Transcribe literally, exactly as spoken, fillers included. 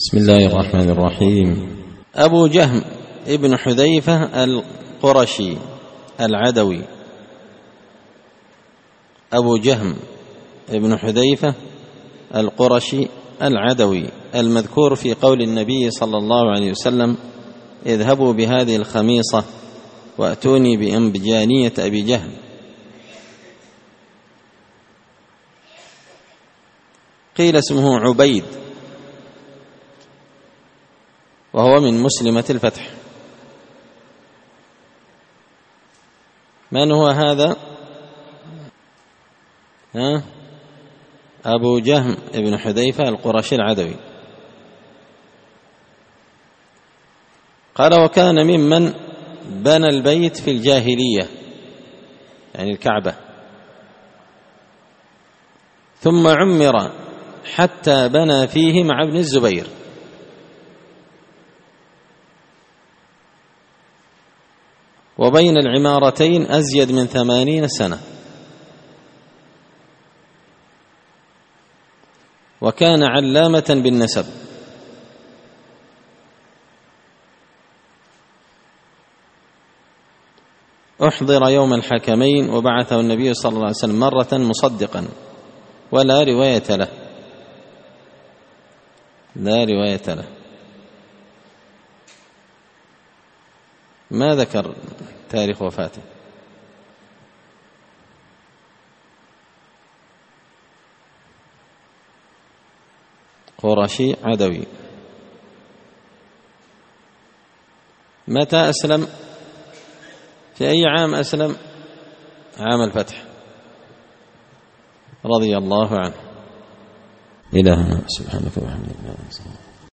بسم الله الرحمن الرحيم. أبو جهم ابن حذيفة القرشي العدوي. أبو جهم ابن حذيفة القرشي العدوي المذكور في قول النبي صلى الله عليه وسلم: اذهبوا بهذه الخميصة وأتوني بأنبجانية أبي جهم. قيل اسمه عبيد، وهو من مسلمة الفتح. من هو هذا؟ ها؟ أبو جهم ابن حذيفة القرشي العدوي. قال: وكان ممن بنى البيت في الجاهلية، يعني الكعبة، ثم عمر حتى بنى فيه مع ابن الزبير، وبين العمارتين أزيد من ثمانين سنة، وكان علامة بالنسب. أحضر يوم الحكمين وبعثه النبي صلى الله عليه وسلم مرة مصدقا، ولا رواية له، لا رواية له. ما ذكر تاريخ وفاته. قرشي عدوي. متى أسلم؟ في أي عام أسلم؟ عام الفتح، رضي الله عنه. إلهنا سبحانك وبحمدك.